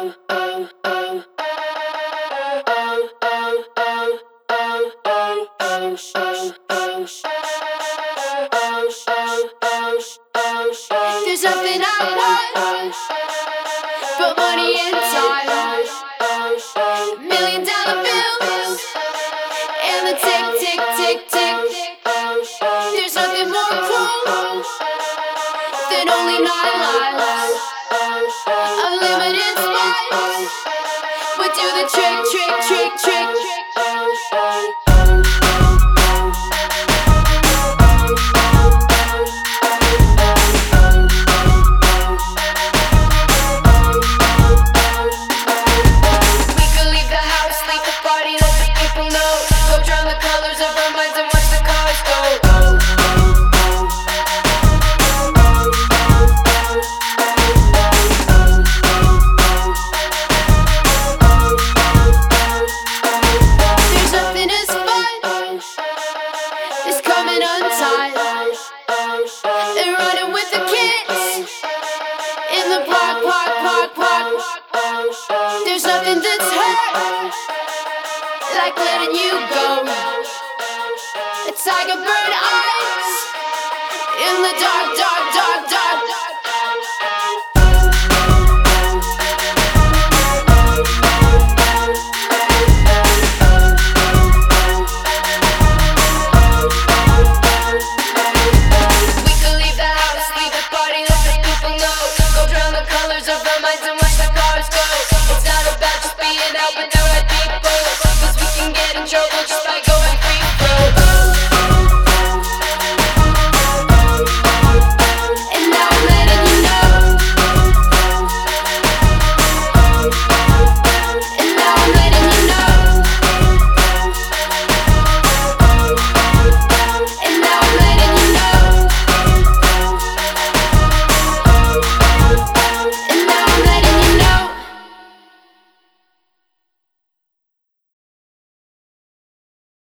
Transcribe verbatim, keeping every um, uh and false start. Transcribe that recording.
There's nothing I want but money and time, million dollar bills, and the tick, tick, tick, tick. There's nothing more cruel than only nine lives. Unlimited spice would do the trick, trick, trick, trick. They're running with the kids in the park, park, park, park. There's nothing that's hurt like letting you go. A tiger bird eyes in the dark, dark, dark, dark.